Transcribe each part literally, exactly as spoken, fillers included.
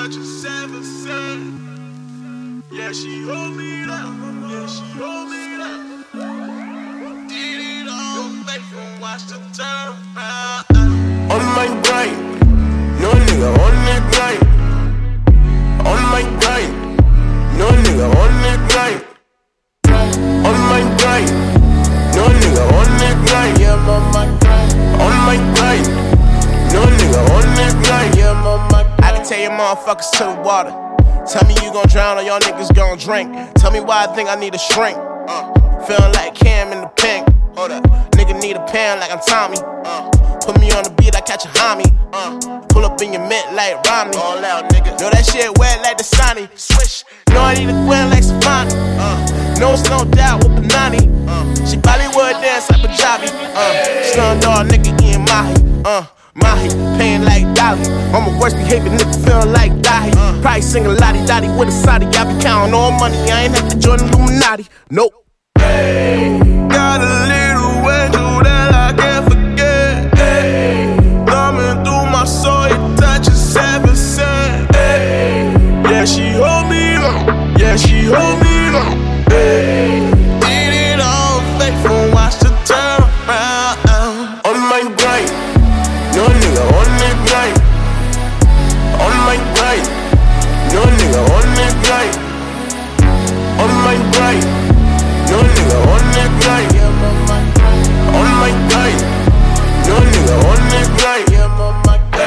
touch a seven cent. Yeah, she hold me up. Yeah, she hold me up. Did it all faithful, watch the turn around. On my grind, no nigga on the grind. On my grind, no nigga on the grind. On my grind, no nigga on the grind. Yeah, I'm on my grind. On my grind, no nigga on the grind. Yeah, I'm on my grind. I can tell you motherfuckers to the water. Tell me you gon' drown or y'all niggas gon' drink. Tell me why I think I need a shrink. Uh, Feeling like Cam in the pink. Hold up, nigga need a pen like I'm Tommy. Uh, Put me on the beat, I catch a homie. Uh, pull up in your mint like Romney. All out, nigga. Know that shit wet like the Sonny. Swish. Know I need a Gwen like Savani. Uh, no, it's no doubt with Panani. Uh, she Bollywood dance like Punjabi. Uh, Slumdog nigga eating Mahi. Uh, Mahi, paying like Dolly. I'm a worst behavior nigga feeling like Dahi. Uh, Probably singing Lottie Dottie with a Saudi. I be counting all money, I ain't have to join the Illuminati. Nope. Hey, got a little angel that I can't forget. Hey, thumbing through my soul, it touches seven cent. Hey, yeah, she hold me long. Yeah, she hold me long. Hey, did it all faithful, watch the turn around. On my grind, no nigga on the grind. On my grind, no nigga on the grind. On my grind, no nigga on the grind. Yeah, on my grind. On my grind, no nigga on the grind. Yeah, on my grind.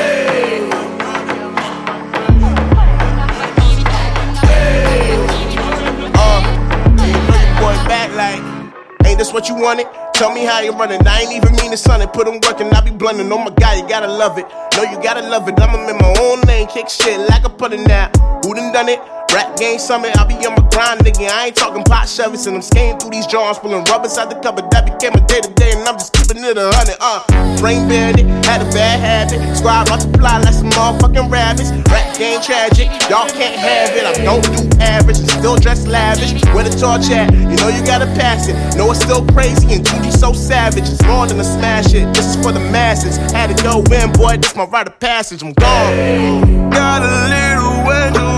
Uh, you know your boy back like, ain't this what you wanted? Tell me how you running. I ain't even mean to son it. Put them working, I be blunting. Oh my God, you gotta love it. No, you gotta love it. I'ma in my own lane, kick shit like I put it now. Who done done it? Rap game summit, I be on my grind, nigga. I ain't talking pot Chevys, and I'm skating through these drawers, pulling rubbers out the cupboard. That became a day to day, and I'm just keeping it a hundred. Uh, brain buried it, had a bad habit. Squad multiply like some motherfucking rabbits. Rap game tragic, y'all can't have it. I don't do average, and still dress lavish. Where the torch at? You know you gotta pass it. Know it's still crazy, and two G so savage. It's more than a smash hit. This is for the masses. Had to go in, boy. This my rite of passage. I'm gone. Got a little angel